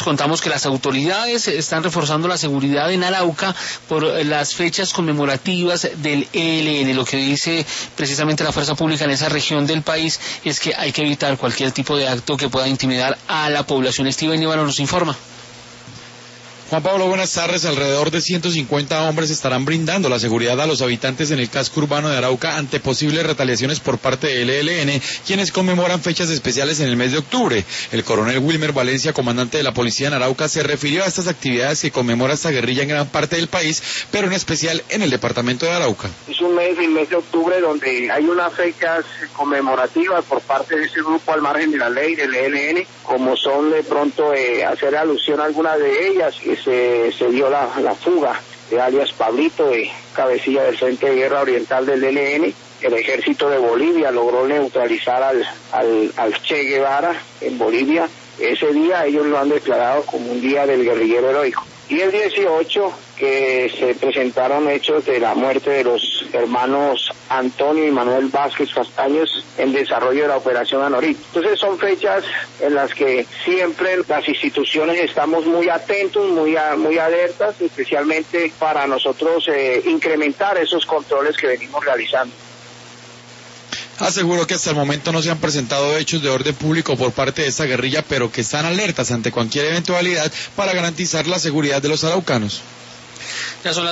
contamos que las autoridades están reforzando la seguridad en Arauca por las fechas conmemorativas del ELN. Lo que dice precisamente la fuerza pública en esa región del país es que hay que evitar cualquier tipo de acto que pueda intimidar a la población. Steven Líbano nos informa. Juan Pablo, buenas tardes. Alrededor de 150 hombres estarán brindando la seguridad a los habitantes en el casco urbano de Arauca ante posibles retaliaciones por parte del ELN, quienes conmemoran fechas especiales en el mes de octubre. El coronel Wilmer Valencia, comandante de la policía en Arauca, se refirió a estas actividades que conmemora esta guerrilla en gran parte del país, pero en especial en el departamento de Arauca. Es un mes, el mes de octubre, donde hay unas fechas conmemorativas por parte de ese grupo al margen de la ley del ELN, como son de pronto hacer alusión a algunas de ellas. Se dio la fuga de alias Pablito, cabecilla del Frente de Guerra Oriental del ELN. El ejército de Bolivia logró neutralizar al Che Guevara en Bolivia. Ese día ellos lo han declarado como un día del guerrillero heroico. Y el 18, que se presentaron hechos de la muerte de los hermanos Antonio y Manuel Vázquez Castaños en desarrollo de la Operación Anorí. Entonces son fechas en las que siempre las instituciones estamos muy atentos, muy alertas, especialmente para nosotros incrementar esos controles que venimos realizando. Aseguró que hasta el momento no se han presentado hechos de orden público por parte de esta guerrilla, pero que están alertas ante cualquier eventualidad para garantizar la seguridad de los araucanos. Ya son las